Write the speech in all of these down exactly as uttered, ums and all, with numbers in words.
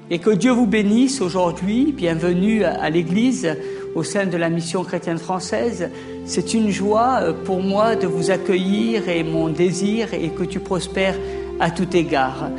et que Dieu vous bénisse aujourd'hui. Bienvenue à l'église au sein de la mission chrétienne française. C'est une joie pour moi de vous accueillir et mon désir est que tu prospères à tout égard.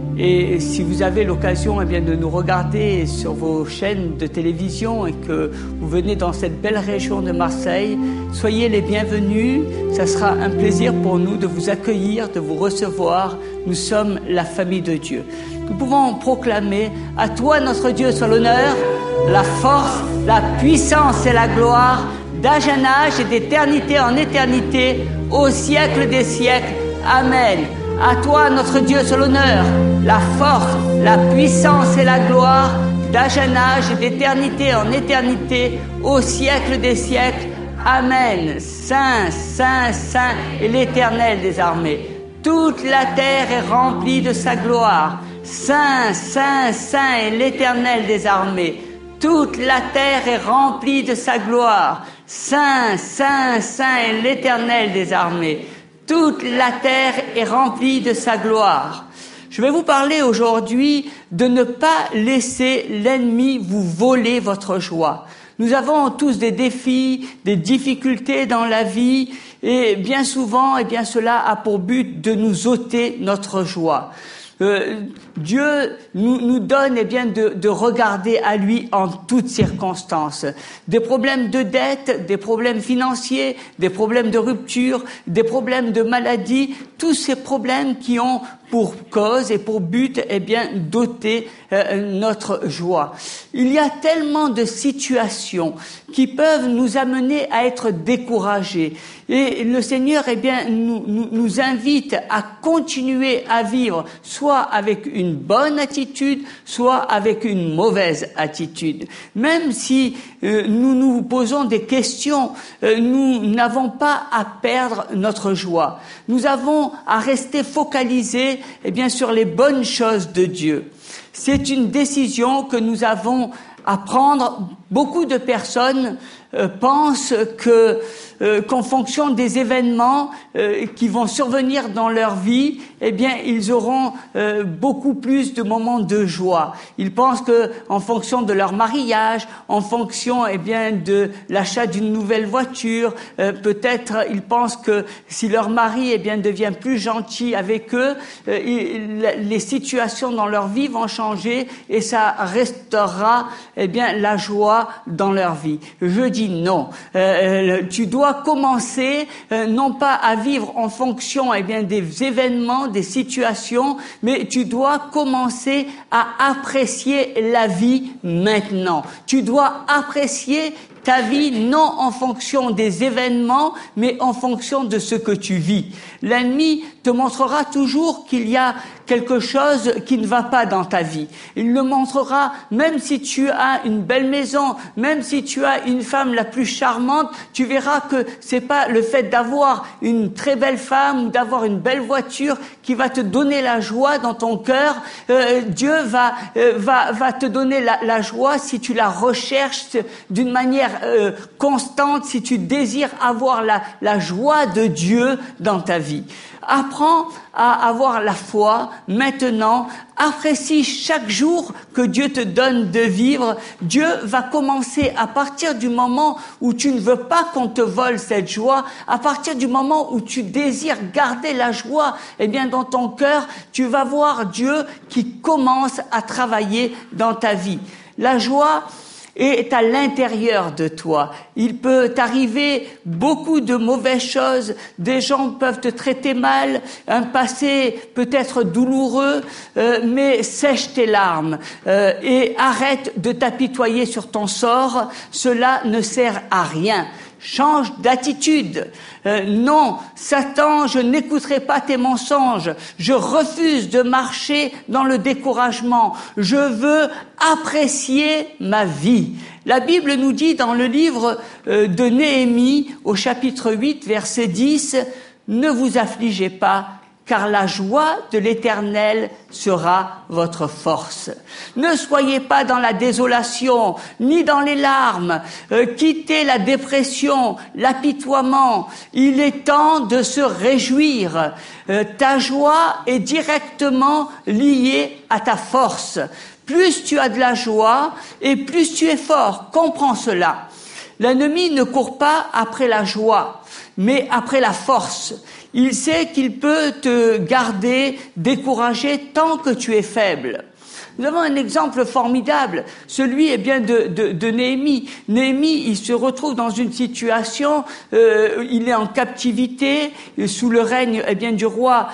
Et si vous avez l'occasion eh bien, de nous regarder sur vos chaînes de télévision et que vous venez dans cette belle région de Marseille, soyez les bienvenus. Ça sera un plaisir pour nous de vous accueillir, de vous recevoir. Nous sommes la famille de Dieu. Nous pouvons proclamer « À toi, notre Dieu, soit l'honneur, la force, la puissance et la gloire, d'âge en âge et d'éternité en éternité, au siècle des siècles. Amen. » À toi, notre Dieu, soit l'honneur, la force, la puissance et la gloire, d'âge en âge et d'éternité en éternité, au siècle des siècles. Amen. Saint, Saint, Saint est l'Éternel des armées. Toute la terre est remplie de sa gloire. Saint, Saint, Saint est l'Éternel des armées. Toute la terre est remplie de sa gloire. Saint, Saint, Saint est l'Éternel des armées. Toute la terre est remplie de sa gloire. Je vais vous parler aujourd'hui de ne pas laisser l'ennemi vous voler votre joie. Nous avons tous des défis, des difficultés dans la vie et bien souvent, eh bien, cela a pour but de nous ôter notre joie. Euh, Dieu nous, nous donne eh bien, de, de regarder à lui en toutes circonstances. Des problèmes de dette, des problèmes financiers, des problèmes de rupture, des problèmes de maladie, tous ces problèmes qui ont pour cause et pour but eh bien, d'ôter euh, notre joie. Il y a tellement de situations qui peuvent nous amener à être découragés. Et le Seigneur eh bien, nous, nous, nous invite à continuer à vivre soit avec une bonne attitude, soit avec une mauvaise attitude. Même si euh, nous nous posons des questions, euh, nous n'avons pas à perdre notre joie. Nous avons à rester focalisés eh bien, sur les bonnes choses de Dieu. C'est une décision que nous avons à prendre. Beaucoup de personnes euh, pensent que euh, qu'en fonction des événements euh, qui vont survenir dans leur vie, eh bien, ils auront euh, beaucoup plus de moments de joie. Ils pensent que, en fonction de leur mariage, en fonction, eh bien, de l'achat d'une nouvelle voiture, euh, peut-être ils pensent que si leur mari, eh bien, devient plus gentil avec eux, euh, il, les situations dans leur vie vont changer et ça restaurera, eh bien, la joie dans leur vie. Je dis non. Euh, tu dois commencer euh, non pas à vivre en fonction eh bien des événements, des situations, mais tu dois commencer à apprécier la vie maintenant. Tu dois apprécier ta vie non en fonction des événements, mais en fonction de ce que tu vis. L'ennemi te montrera toujours qu'il y a quelque chose qui ne va pas dans ta vie. Il le montrera même si tu as une belle maison, même si tu as une femme la plus charmante, tu verras que c'est pas le fait d'avoir une très belle femme ou d'avoir une belle voiture qui va te donner la joie dans ton cœur. Euh, Dieu va, euh, va, va te donner la, la joie si tu la recherches d'une manière Euh, constante, si tu désires avoir la, la joie de Dieu dans ta vie. Apprends à avoir la foi maintenant. Apprécie chaque jour que Dieu te donne de vivre. Dieu va commencer à partir du moment où tu ne veux pas qu'on te vole cette joie, à partir du moment où tu désires garder la joie, eh bien, dans ton cœur, tu vas voir Dieu qui commence à travailler dans ta vie. La joie est à l'intérieur de toi. Il peut t'arriver beaucoup de mauvaises choses. Des gens peuvent te traiter mal. Un passé peut être douloureux, euh, mais sèche tes larmes euh, et arrête de t'apitoyer sur ton sort. Cela ne sert à rien. Change d'attitude. Euh, non, Satan, je n'écouterai pas tes mensonges. Je refuse de marcher dans le découragement. Je veux apprécier ma vie. La Bible nous dit dans le livre euh, de Néhémie, au chapitre huit, verset dix, « Ne vous affligez pas, car la joie de l'Éternel sera votre force. » Ne soyez pas dans la désolation, ni dans les larmes. Euh, quittez la dépression, l'apitoiement. Il est temps de se réjouir. Euh, ta joie est directement liée à ta force. plus tu as de la joie et plus tu es fort. Comprends cela. L'ennemi ne court pas après la joie, mais après la force. Il sait qu'il peut te garder découragé tant que tu es faible. Nous avons un exemple formidable, celui eh bien de, de, de Néhémie. Néhémie, il se retrouve dans une situation, euh, il est en captivité sous le règne eh bien du roi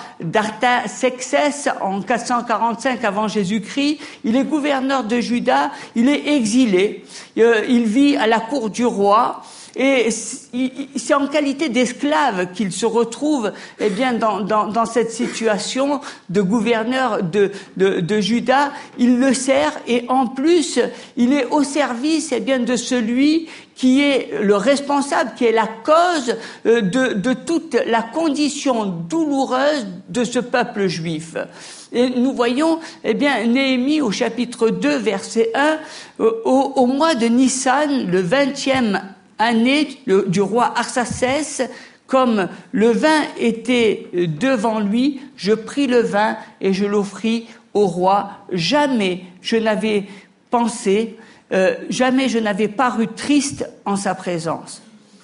d'Artaxerxès en quatre cent quarante-cinq avant Jésus-Christ. Il est gouverneur de Juda, il est exilé, euh, il vit à la cour du roi. Et c'est en qualité d'esclave qu'il se retrouve eh bien dans, dans, dans cette situation de gouverneur de, de, de Juda. Il le sert et en plus il est au service eh bien de celui qui est le responsable, qui est la cause de, de toute la condition douloureuse de ce peuple juif. Et nous voyons, eh bien, Néhémie au chapitre deux, verset un, au, au mois de Nissan, le vingtième année le, du roi Arsaces, comme le vin était devant lui, je pris le vin et je l'offris au roi. Jamais je n'avais pensé, euh, jamais je n'avais paru triste en sa présence.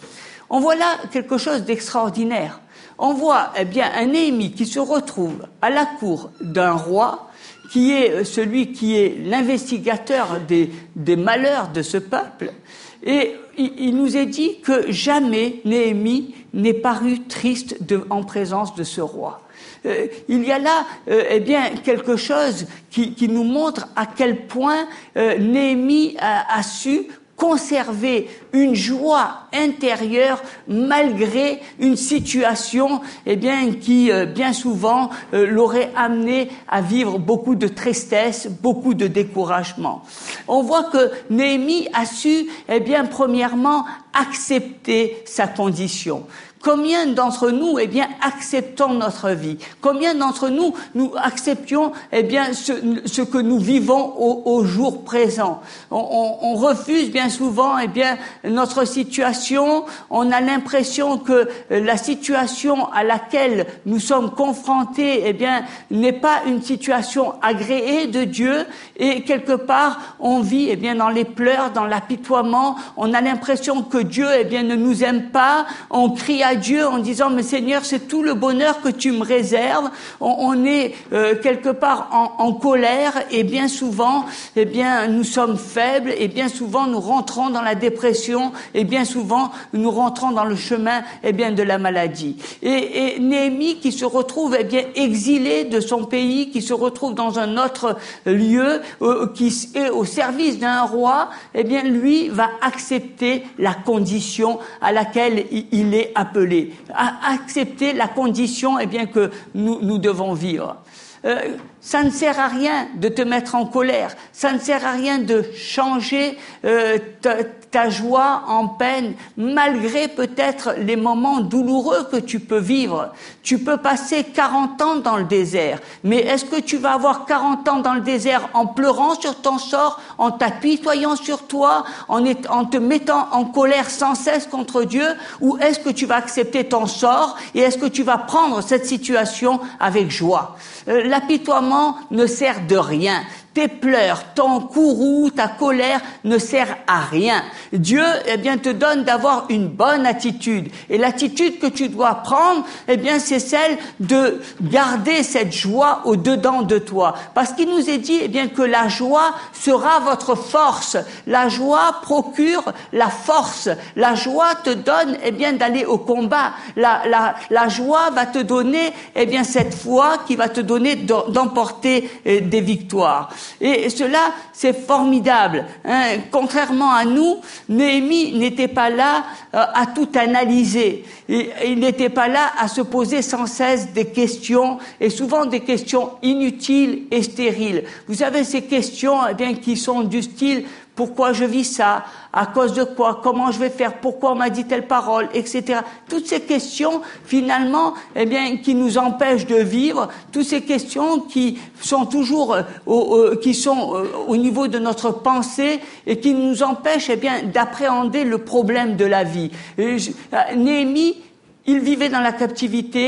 On voit là quelque chose d'extraordinaire. On voit eh bien un Néhémie qui se retrouve à la cour d'un roi, qui est celui qui est l'investigateur des, des malheurs de ce peuple. Et il nous est dit que jamais Néhémie n'est paru triste de, en présence de ce roi. Euh, il y a là euh, eh bien quelque chose qui, qui nous montre à quel point euh, Néhémie a, a su conserver une joie intérieure malgré une situation eh bien qui euh, bien souvent euh, l'aurait amené à vivre beaucoup de tristesse, beaucoup de découragement. On voit que Néhémie a su eh bien premièrement accepter sa condition. Combien d'entre nous, eh bien, acceptons notre vie? Combien d'entre nous, nous acceptions, eh bien, ce, ce que nous vivons au, au jour présent? On, on, on refuse bien souvent, eh bien, notre situation. On a l'impression que la situation à laquelle nous sommes confrontés, eh bien, n'est pas une situation agréée de Dieu. Et quelque part, on vit, eh bien, dans les pleurs, dans l'apitoiement. On a l'impression que Dieu, eh bien, ne nous aime pas. On crie à Dieu en disant mais Seigneur, c'est tout le bonheur que tu me réserves. On, on est euh, quelque part en, en colère et bien souvent eh bien nous sommes faibles et bien souvent nous rentrons dans la dépression et bien souvent nous rentrons dans le chemin eh bien de la maladie. Et, et Néhémie qui se retrouve eh bien exilé de son pays, qui se retrouve dans un autre lieu, euh, qui est au service d'un roi, eh bien lui va accepter la condition à laquelle il, il est appelé. À accepter la condition eh bien, que nous, nous devons vivre. Euh, ça ne sert à rien de te mettre en colère, ça ne sert à rien de changer euh, ta, ta joie en peine, malgré peut-être les moments douloureux que tu peux vivre. Tu peux passer quarante ans dans le désert, mais est-ce que tu vas avoir quarante ans dans le désert en pleurant sur ton sort, en t'apitoyant sur toi, en, est, en te mettant en colère sans cesse contre Dieu, ou est-ce que tu vas accepter ton sort et est-ce que tu vas prendre cette situation avec joie? euh, L'apitoiement ne sert de rien. Tes pleurs, ton courroux, ta colère ne sert à rien. Dieu, eh bien, te donne d'avoir une bonne attitude. Et l'attitude que tu dois prendre, eh bien, c'est celle de garder cette joie au-dedans de toi. Parce qu'il nous est dit, eh bien, que la joie sera votre force. La joie procure la force. La joie te donne, eh bien, d'aller au combat. La, la, la joie va te donner, eh bien, cette foi qui va te donner d'emporter eh, des victoires. Et cela, c'est formidable. Hein. Contrairement à nous, Néhémie n'était pas là euh, à tout analyser. Et, il n'était pas là à se poser sans cesse des questions, et souvent des questions inutiles et stériles. Vous savez, ces questions eh bien, qui sont du style « Pourquoi je vis ça ? À cause de quoi ? Comment je vais faire ? Pourquoi on m'a dit telle parole ? Etc. » Toutes ces questions, finalement, eh bien, qui nous empêchent de vivre, toutes ces questions qui sont toujours euh, au, euh, qui sont euh, au niveau de notre pensée et qui nous empêchent, eh bien, d'appréhender le problème de la vie. Et je, euh, Néhémie, il vivait dans la captivité.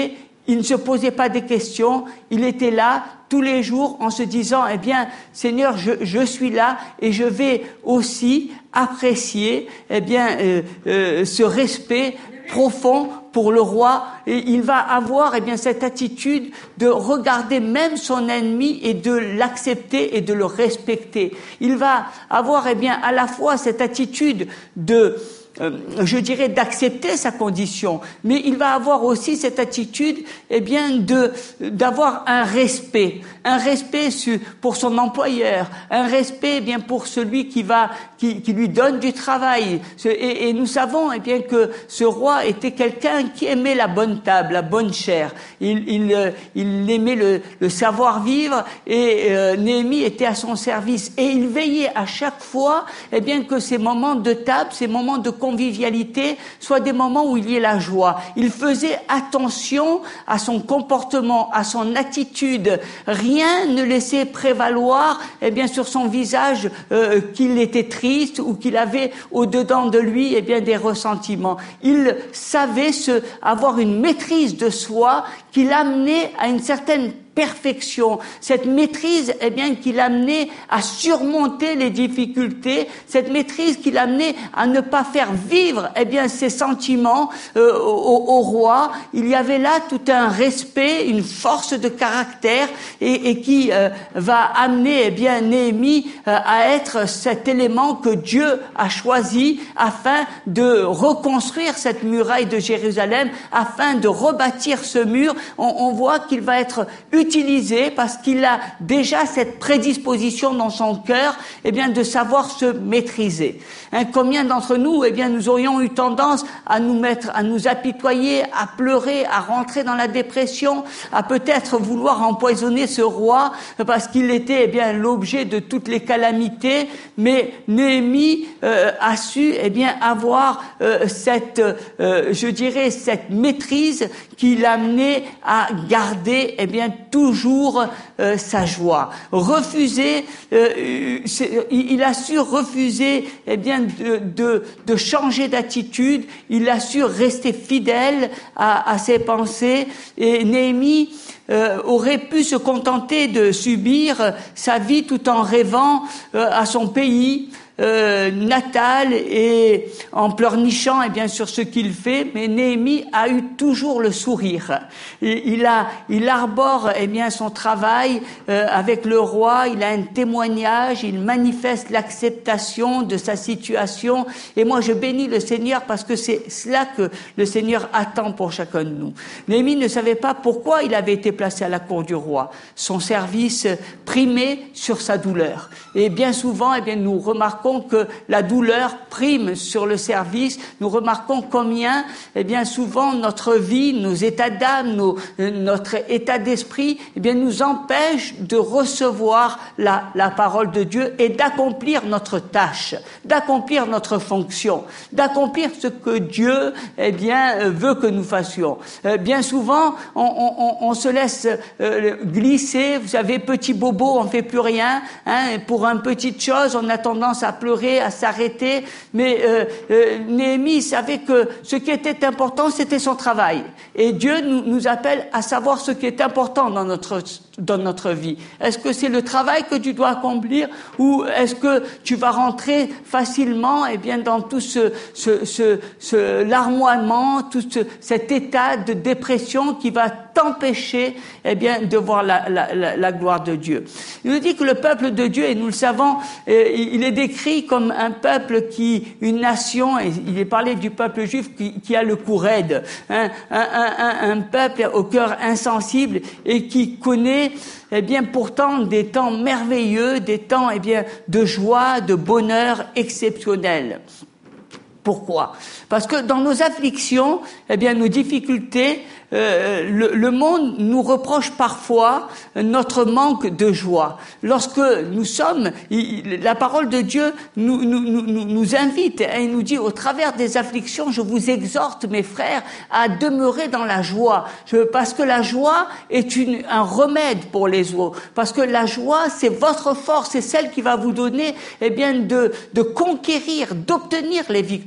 il ne se posait pas des questions, il était là tous les jours en se disant, eh bien, Seigneur, je, je suis là et je vais aussi apprécier, eh bien, euh, euh, ce respect profond pour le roi, et il va avoir, eh bien, cette attitude de regarder même son ennemi et de l'accepter et de le respecter. Il va avoir, eh bien, à la fois cette attitude de Euh, je dirais d'accepter sa condition, mais il va avoir aussi cette attitude, eh bien, de d'avoir un respect, un respect pour son employeur, un respect, eh bien, pour celui qui va qui, qui lui donne du travail. Et, et nous savons, eh bien, que ce roi était quelqu'un qui aimait la bonne table, la bonne chair. Il il il aimait le, le savoir-vivre, et euh, Néhémie était à son service, et il veillait à chaque fois, eh bien, que ces moments de table, ces moments de convivialité soit des moments où il y ait la joie. Il faisait attention à son comportement, à son attitude. Rien ne laissait prévaloir, eh bien, sur son visage euh, qu'il était triste ou qu'il avait au-dedans de lui, eh bien, des ressentiments. Il savait se, avoir une maîtrise de soi qui l'amenait à une certaine perfection, cette maîtrise, eh bien, qui l'amenait à surmonter les difficultés, cette maîtrise qui l'amenait à ne pas faire vivre, eh bien, ses sentiments euh, au, au roi. Il y avait là tout un respect, une force de caractère, et, et qui euh, va amener, eh bien, Néhémie euh, à être cet élément que Dieu a choisi afin de reconstruire cette muraille de Jérusalem, afin de rebâtir ce mur. On, on voit qu'il va être utilisé utilisé parce qu'il a déjà cette prédisposition dans son cœur, eh bien, de savoir se maîtriser. Hein, combien d'entre nous, eh bien, nous aurions eu tendance à nous mettre, à nous apitoyer, à pleurer, à rentrer dans la dépression, à peut-être vouloir empoisonner ce roi parce qu'il était, eh bien, l'objet de toutes les calamités. Mais Néhémie euh, a su, eh bien, avoir euh, cette, euh, je dirais, cette maîtrise qui l'amenait à garder, eh bien, toujours euh, sa joie. Refuser, euh, il a su refuser, eh bien, de, de, de changer d'attitude. Il a su rester fidèle à, à ses pensées. Et Néhémie euh, aurait pu se contenter de subir sa vie tout en rêvant euh, à son pays Euh, natal et en pleurnichant, eh bien, sur ce qu'il fait. Mais Néhémie a eu toujours le sourire. Il, il a, il arbore, eh bien, son travail euh, avec le roi. Il a un témoignage. Il manifeste l'acceptation de sa situation. Et moi, je bénis le Seigneur parce que c'est cela que le Seigneur attend pour chacun de nous. Néhémie ne savait pas pourquoi il avait été placé à la cour du roi. Son service primait sur sa douleur. Et bien souvent, eh bien, nous remarquons que la douleur prime sur le service. Nous remarquons combien, eh bien, souvent notre vie, nos états d'âme, nos, notre état d'esprit, eh bien, nous empêche de recevoir la, la parole de Dieu et d'accomplir notre tâche, d'accomplir notre fonction, d'accomplir ce que Dieu, eh bien, veut que nous fassions. Euh, bien souvent, on, on, on se laisse euh, glisser. Vous savez, petit bobo, on fait plus rien. Hein, pour une petite chose, on a tendance à pleurer, à s'arrêter. Mais euh, euh, Néhémie savait que ce qui était important, c'était son travail. Et Dieu nous, nous appelle à savoir ce qui est important dans notre dans notre vie. Est-ce que c'est le travail que tu dois accomplir, ou est-ce que tu vas rentrer facilement, eh bien, dans tout ce ce ce, ce larmoiement, tout ce, cet état de dépression qui va t'empêcher, eh bien, de voir la, la, la, la gloire de Dieu. Il nous dit que le peuple de Dieu, et nous le savons, euh, il est décrit comme un peuple qui, une nation, et il est parlé du peuple juif qui, qui a le cou raide, hein, un, un, un, un peuple au cœur insensible et qui connaît, eh bien, pourtant des temps merveilleux, des temps, eh bien, de joie, de bonheur exceptionnel. Pourquoi? Parce que dans nos afflictions, eh bien, nos difficultés, euh, le, le monde nous reproche parfois notre manque de joie. Lorsque nous sommes, il, la parole de Dieu nous, nous, nous, nous invite et il nous dit, au travers des afflictions, je vous exhorte, mes frères, à demeurer dans la joie. Je, parce que la joie est une, un remède pour les autres. Parce que la joie, c'est votre force, c'est celle qui va vous donner, eh bien, de, de conquérir, d'obtenir les victoires.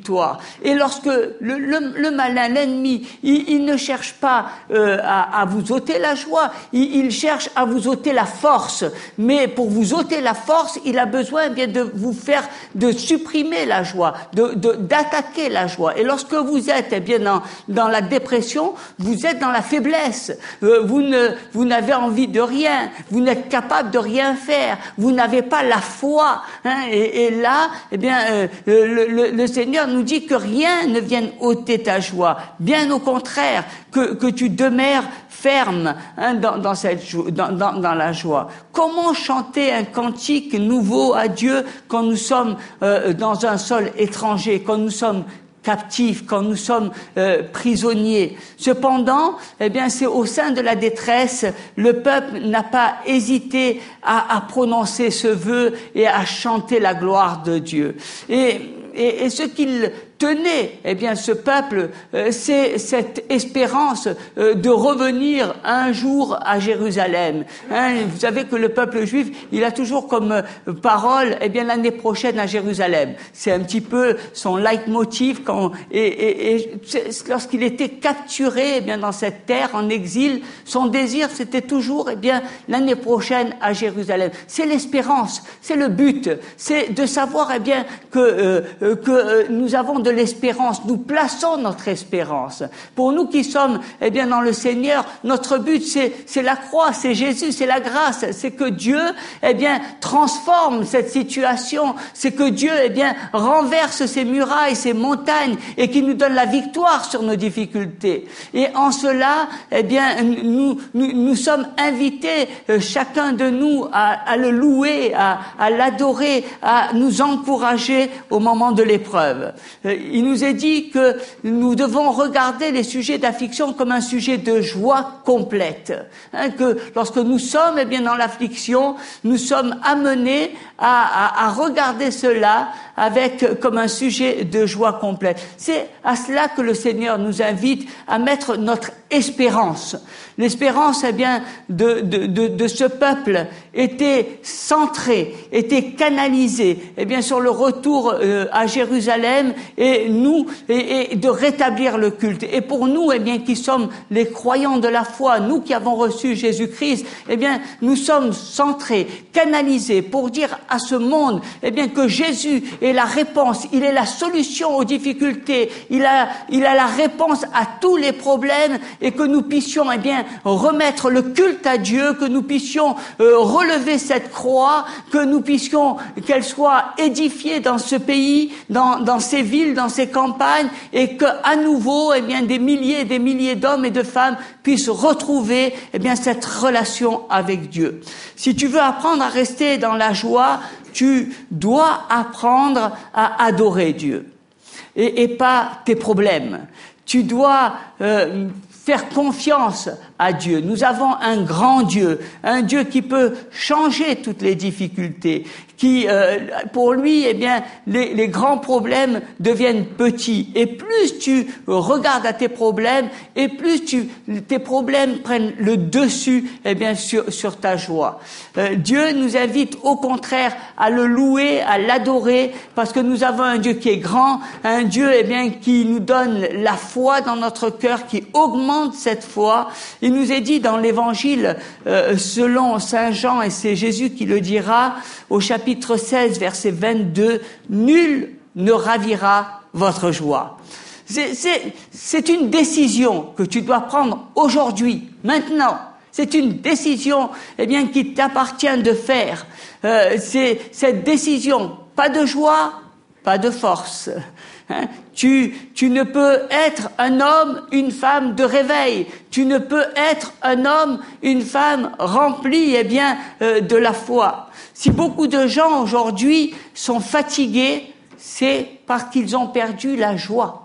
victoire. Et lorsque le, le, le malin, l'ennemi, il, il ne cherche pas euh, à, à vous ôter la joie, il, il cherche à vous ôter la force. Mais pour vous ôter la force, il a besoin eh bien de vous faire, de supprimer la joie, de, de, d'attaquer la joie. Et lorsque vous êtes eh bien dans, dans la dépression, vous êtes dans la faiblesse. Euh, vous ne, vous n'avez envie de rien, vous n'êtes capable de rien faire, vous n'avez pas la foi. Hein, et, et là, eh bien, euh, le, le, le Seigneur nous dit que rien ne vienne ôter ta joie. Bien au contraire, que, que tu demeures ferme hein, dans, dans, cette jo- dans, dans, dans la joie. Comment chanter un cantique nouveau à Dieu quand nous sommes euh, dans un sol étranger, quand nous sommes captifs, quand nous sommes euh, prisonniers. Cependant, eh bien, c'est au sein de la détresse, le peuple n'a pas hésité à, à prononcer ce vœu et à chanter la gloire de Dieu. Et, et, et ce qu'il tenait, eh bien, ce peuple, euh, c'est cette espérance euh, de revenir un jour à Jérusalem. Hein, vous savez que le peuple juif, il a toujours comme euh, parole, eh bien, l'année prochaine à Jérusalem. C'est un petit peu son leitmotiv quand, et, et, et lorsqu'il était capturé, eh bien, dans cette terre, en exil, son désir, c'était toujours, eh bien, l'année prochaine à Jérusalem. C'est l'espérance, c'est le but, c'est de savoir, eh bien, que, euh, que euh, nous avons de l'espérance, nous plaçons notre espérance. Pour nous qui sommes, eh bien, dans le Seigneur, notre but, c'est, c'est la croix, c'est Jésus, c'est la grâce, c'est que Dieu, eh bien, transforme cette situation, c'est que Dieu, eh bien, renverse ces murailles, ces montagnes, et qui nous donne la victoire sur nos difficultés. Et en cela, eh bien, nous, nous, nous sommes invités, euh, chacun de nous, à, à le louer, à, à l'adorer, à nous encourager au moment de l'épreuve. Euh, Il nous est dit que nous devons regarder les sujets d'affliction comme un sujet de joie complète. Hein, que lorsque nous sommes eh bien, dans l'affliction, nous sommes amenés à, à, à regarder cela avec comme un sujet de joie complète. C'est à cela que le Seigneur nous invite à mettre notre espérance. L'espérance, eh bien, de, de, de, de ce peuple était centrée, était canalisée, eh bien, sur le retour euh, à Jérusalem et nous, et, et de rétablir le culte. Et pour nous, eh bien, qui sommes les croyants de la foi, nous qui avons reçu Jésus-Christ, eh bien, nous sommes centrés, canalisés pour dire à ce monde, eh bien, que Jésus est la réponse, il est la solution aux difficultés, il a, il a la réponse à tous les problèmes et que nous puissions, eh bien, remettre le culte à Dieu, que nous puissions euh, relever cette croix, que nous puissions qu'elle soit édifiée dans ce pays, dans, dans ces villes, dans ces campagnes, et que à nouveau, eh bien, des milliers et des milliers d'hommes et de femmes puissent retrouver, eh bien, cette relation avec Dieu. Si tu veux apprendre à rester dans la joie, tu dois apprendre à adorer Dieu et, et pas tes problèmes. Tu dois euh, faire confiance à Dieu. Nous avons un grand Dieu, un Dieu qui peut changer toutes les difficultés, qui, euh, pour lui, eh bien, les, les grands problèmes deviennent petits. Et plus tu regardes à tes problèmes, et plus tu, tes problèmes prennent le dessus, eh bien, sur, sur ta joie. Euh, Dieu nous invite au contraire à le louer, à l'adorer, parce que nous avons un Dieu qui est grand, un Dieu, eh bien, qui nous donne la foi dans notre cœur, qui augmente cette foi. Il nous est dit dans l'Évangile, euh, selon Saint Jean, et c'est Jésus qui le dira, au chapitre seize, verset vingt-deux, « Nul ne ravira votre joie ». C'est, c'est, c'est une décision que tu dois prendre aujourd'hui, maintenant. C'est une décision, eh bien, qui t'appartient de faire. Euh, c'est cette décision, pas de joie, pas de force. Hein? Tu, tu ne peux être un homme, une femme de réveil. Tu ne peux être un homme, une femme remplie, eh bien, euh, de la foi. Si beaucoup de gens aujourd'hui sont fatigués, c'est parce qu'ils ont perdu la joie.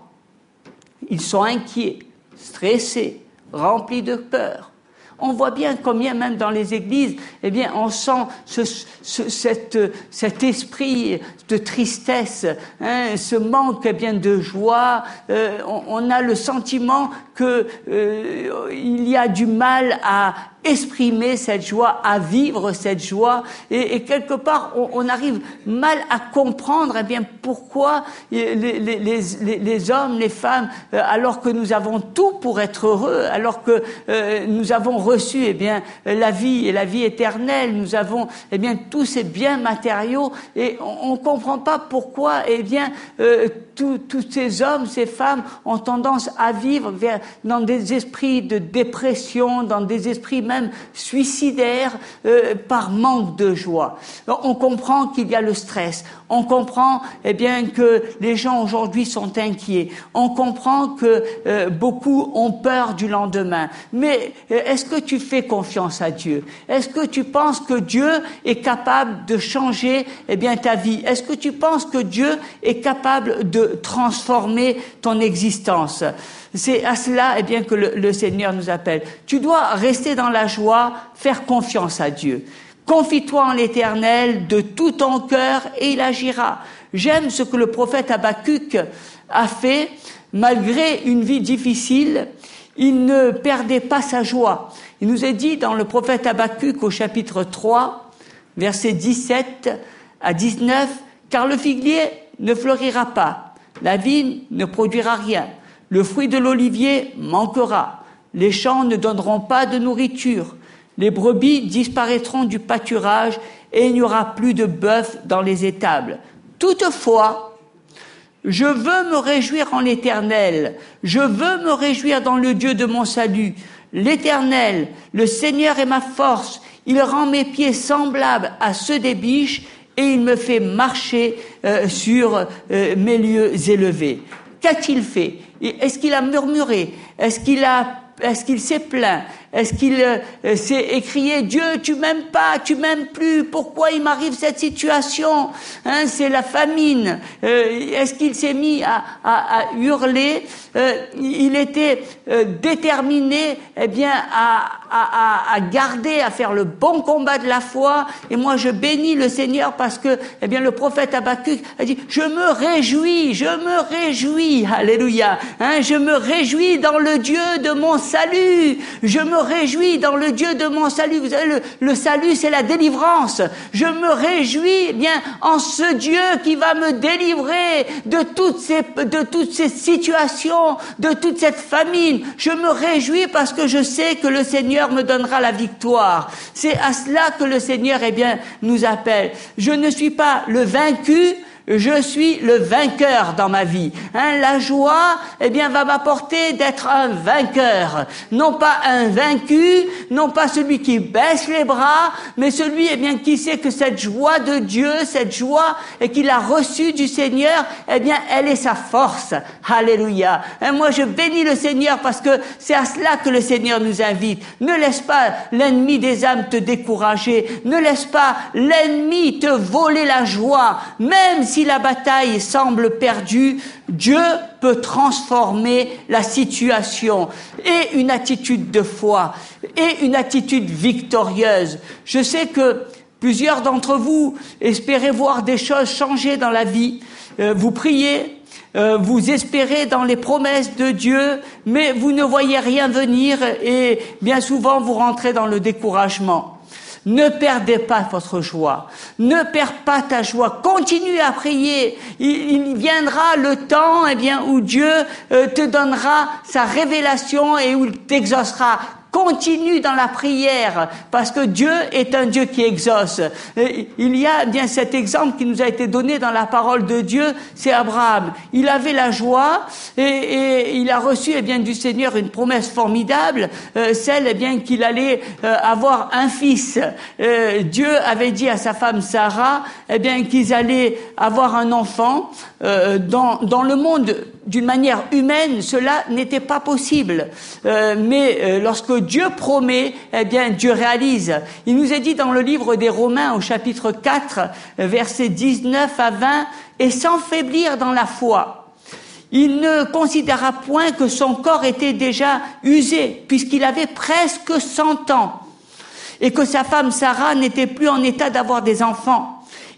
Ils sont inquiets, stressés, remplis de peur. On voit bien combien même dans les églises, eh bien, on sent ce, ce, cette, cet esprit de tristesse, hein, ce manque, eh bien, de joie. Euh, on, on a le sentiment que euh, il y a du mal à exprimer cette joie, à vivre cette joie, et, et quelque part on, on arrive mal à comprendre eh bien pourquoi les, les, les, les, les hommes, les femmes, euh, alors que nous avons tout pour être heureux, alors que euh, nous avons reçu eh bien la vie et la vie éternelle, nous avons eh bien tous ces biens matériaux, et on, on comprend pas pourquoi eh bien euh, tous ces hommes, ces femmes ont tendance à vivre vers, dans des esprits de dépression, dans des esprits même suicidaires euh, par manque de joie. On comprend qu'il y a le stress, on comprend eh bien que les gens aujourd'hui sont inquiets, on comprend que euh, beaucoup ont peur du lendemain. Mais euh, est-ce que tu fais confiance à Dieu? Est-ce que tu penses que Dieu est capable de changer eh bien ta vie? Est-ce que tu penses que Dieu est capable de transformer ton existence? C'est à cela eh bien que le, le Seigneur nous appelle. Tu dois rester dans la joie, faire confiance à Dieu. Confie-toi en l'Éternel de tout ton cœur et il agira. J'aime ce que le prophète Habakkuk a fait. Malgré une vie difficile, il ne perdait pas sa joie. Il nous est dit dans le prophète Habakkuk au chapitre trois, versets dix-sept à dix-neuf, « Car le figuier ne fleurira pas, la vigne ne produira rien, le fruit de l'olivier manquera, les champs ne donneront pas de nourriture, les brebis disparaîtront du pâturage et il n'y aura plus de bœuf dans les étables. Toutefois, je veux me réjouir en l'Éternel, je veux me réjouir dans le Dieu de mon salut. L'Éternel, le Seigneur est ma force, il rend mes pieds semblables à ceux des biches et il me fait marcher euh, sur euh, mes lieux élevés. » Qu'a-t-il fait? Est-ce qu'il a murmuré? Est-ce qu'il a, est-ce qu'il s'est plaint? Est-ce qu'il euh, s'est écrié « Dieu, tu m'aimes pas, tu m'aimes plus, pourquoi il m'arrive cette situation ?» Hein, c'est la famine. Euh, est-ce qu'il s'est mis à, à, à hurler? euh, Il était euh, déterminé eh bien, à, à, à garder, à faire le bon combat de la foi. Et moi, je bénis le Seigneur parce que eh bien, le prophète Habakkuk a dit « Je me réjouis, je me réjouis, alléluia, hein, je me réjouis dans le Dieu de mon salut, je me réjouis dans le Dieu de mon salut. » Vous savez, le, le salut, c'est la délivrance. Je me réjouis eh bien en ce Dieu qui va me délivrer de toutes ces, de toutes ces situations, de toute cette famine. Je me réjouis parce que je sais que le Seigneur me donnera la victoire. C'est à cela que le Seigneur eh bien nous appelle. Je ne suis pas le vaincu, je suis le vainqueur dans ma vie. Hein, la joie, eh bien, va m'apporter d'être un vainqueur. Non pas un vaincu, non pas celui qui baisse les bras, mais celui, eh bien, qui sait que cette joie de Dieu, cette joie et qu'il a reçue du Seigneur, eh bien, elle est sa force. Alléluia. Hein, moi, je bénis le Seigneur parce que c'est à cela que le Seigneur nous invite. Ne laisse pas l'ennemi des âmes te décourager. Ne laisse pas l'ennemi te voler la joie. Même si Si la bataille semble perdue, Dieu peut transformer la situation et une attitude de foi et une attitude victorieuse. Je sais que plusieurs d'entre vous espérez voir des choses changer dans la vie. Euh, vous priez, euh, vous espérez dans les promesses de Dieu, mais vous ne voyez rien venir et bien souvent vous rentrez dans le découragement. Ne perdez pas votre joie. Ne perds pas ta joie. Continue à prier. Il, il viendra le temps, eh bien, où Dieu euh, te donnera sa révélation et où il t'exaucera. Continue dans la prière, parce que Dieu est un Dieu qui exauce. Il y a bien cet exemple qui nous a été donné dans la parole de Dieu, c'est Abraham. Il avait la joie et, et il a reçu eh bien du Seigneur une promesse formidable, euh, celle eh bien qu'il allait euh, avoir un fils. Euh, Dieu avait dit à sa femme Sarah eh bien qu'ils allaient avoir un enfant. Euh, dans, dans le monde, d'une manière humaine, cela n'était pas possible. Euh, mais euh, lorsque Dieu promet, eh bien Dieu réalise. Il nous est dit dans le livre des Romains au chapitre quatre, versets dix-neuf à vingt, « Et sans faiblir dans la foi, il ne considéra point que son corps était déjà usé, puisqu'il avait presque cent ans, et que sa femme Sarah n'était plus en état d'avoir des enfants.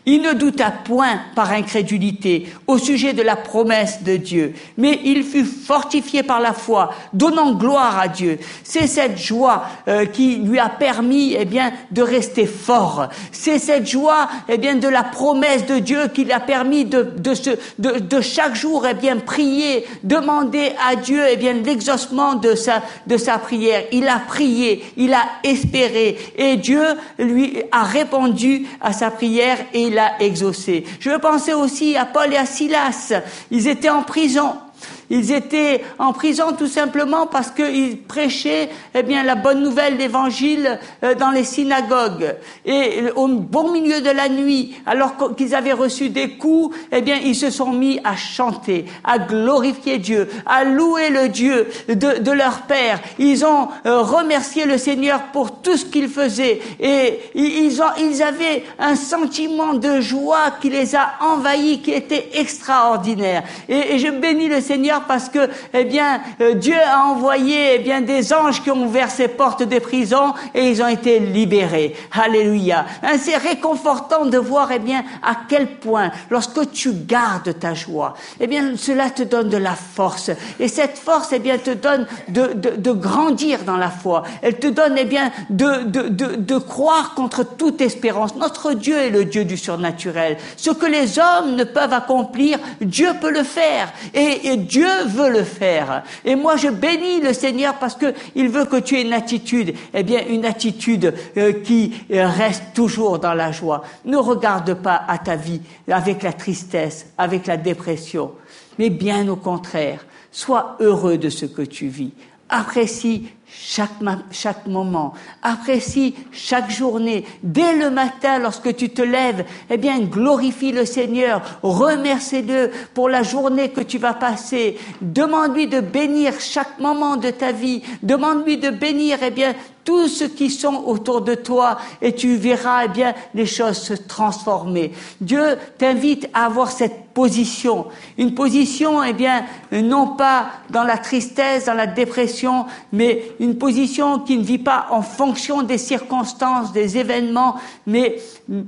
Il ne douta point par incrédulité au sujet de la promesse de Dieu, mais il fut fortifié par la foi, donnant gloire à Dieu. C'est cette joie euh, qui lui a permis, eh bien, de rester fort. C'est cette joie, eh bien, de la promesse de Dieu qui lui a permis de, de, se, de, de chaque jour, eh bien, prier, demander à Dieu, eh bien, l'exaucement de sa, de sa prière. Il a prié, il a espéré, et Dieu lui a répondu à sa prière et il a exaucé. Je veux penser aussi à Paul et à Silas. Ils étaient en prison. Ils étaient en prison tout simplement parce qu'ils prêchaient, eh bien, la bonne nouvelle d'évangile euh, dans les synagogues. Et au bon milieu de la nuit, alors qu'ils avaient reçu des coups, eh bien, ils se sont mis à chanter, à glorifier Dieu, à louer le Dieu de, de leur Père. Ils ont euh, remercié le Seigneur pour tout ce qu'il faisait. Et ils, ont, ils avaient un sentiment de joie qui les a envahis, qui était extraordinaire. Et, et je bénis le Seigneur parce que, eh bien, euh, Dieu a envoyé, eh bien, des anges qui ont ouvert ces portes des prisons et ils ont été libérés. Alléluia. Hein, c'est réconfortant de voir, eh bien, à quel point, lorsque tu gardes ta joie, eh bien, cela te donne de la force. Et cette force, eh bien, te donne de, de, de grandir dans la foi. Elle te donne, eh bien, de, de, de, de croire contre toute espérance. Notre Dieu est le Dieu du surnaturel. Ce que les hommes ne peuvent accomplir, Dieu peut le faire. Et, et Dieu veut le faire. Et moi, je bénis le Seigneur parce que il veut que tu aies une attitude, eh bien, une attitude euh, qui reste toujours dans la joie. Ne regarde pas à ta vie avec la tristesse, avec la dépression, mais bien au contraire, sois heureux de ce que tu vis. Apprécie chaque, chaque moment, apprécie chaque journée. Dès le matin, lorsque tu te lèves, eh bien, glorifie le Seigneur, remercie-le pour la journée que tu vas passer. Demande-lui de bénir chaque moment de ta vie. Demande-lui de bénir, eh bien, tous ceux qui sont autour de toi et tu verras, eh bien, les choses se transformer. Dieu t'invite à avoir cette position. Une position, eh bien, non pas dans la tristesse, dans la dépression, mais une position qui ne vit pas en fonction des circonstances, des événements, mais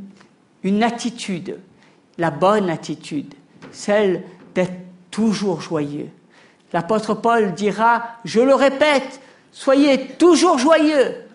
une attitude, la bonne attitude, celle d'être toujours joyeux. L'apôtre Paul dira, je le répète, soyez toujours joyeux.